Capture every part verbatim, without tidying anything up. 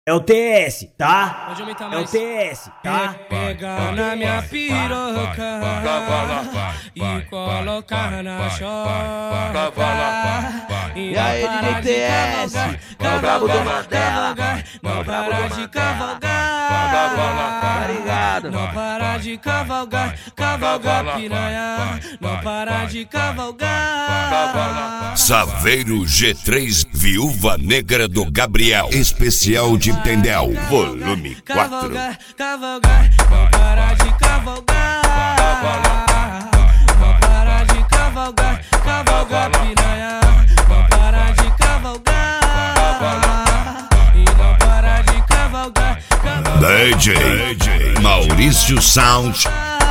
É o T S, tá? Pode aumentar É o mais. T S, tá? Pega na minha piroca e colocar na choca. E aí, D J T S, é o brabo do Mandela. Não para de cavalgar. Tá ligado? Não para de cavalgar, cavalgar piranha. Não para de cavalgar. Saveiro G três, Viúva Negra do Gabriel, especial de Tendel, volume quatro. Cavalgar, cavalgar, não para de cavalgar. Não para de cavalgar, cavalgar piranha. Não para de cavalgar. E não para de cavalgar, cavalgar. D J Maurício Sound.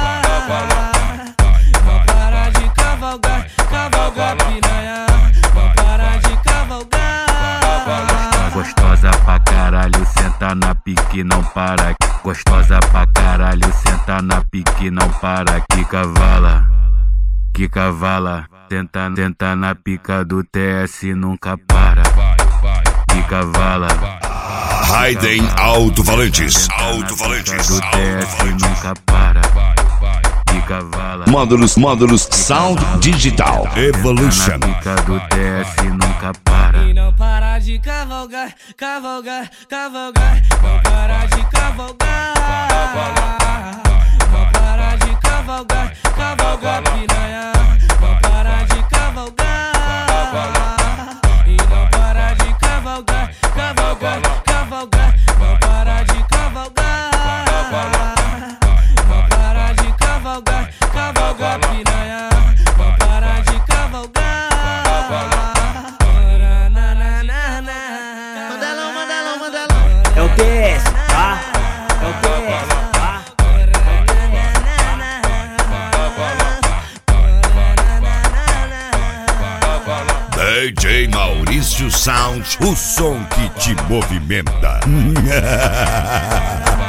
Não para de cavalgar, cavalgar piranha. Não para de cavalgar. Gostosa pra caralho, senta na pique, não para. Gostosa pra caralho, senta na pique, não para. Que cavala, que cavala. Senta, senta na pica do T S, nunca para. Que cavala. Raiden Alto-Falantes, Alto-Falantes, Do T S nunca para. Que cavala. Módulos, módulos, Sound Digital Evolution. Na pica do T S nunca para. E não para de cavalgar, cavalgar, cavalgar. Não para de cavalgar. Não para de cavalgar, cavalgar piranha. Não para de cavalgar. E não para de cavalgar, cavalgar, cavalgar. Não para de cavalgar. Não para de cavalgar, cavalgar piranha. Não para de cavalgar. Mandelão, mandelão, mandelão. É o T S, tá? É o T S, tá? D J Maurício Sound, o som que te movimenta.